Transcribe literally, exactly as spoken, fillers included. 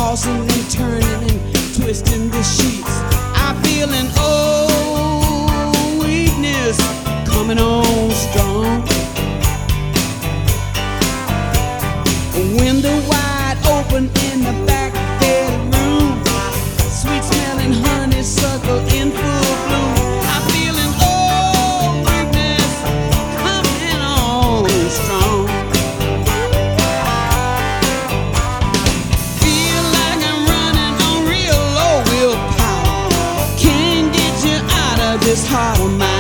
tossing and turning and twisting the sheets. I feel an old weakness coming on strong. A window wide open in the back bedroom, sweet smelling honeysuckle in full bloom. I feel an old weakness coming on strong. Feel like I'm running on real low willpower. Can't get you out of this heart of mine.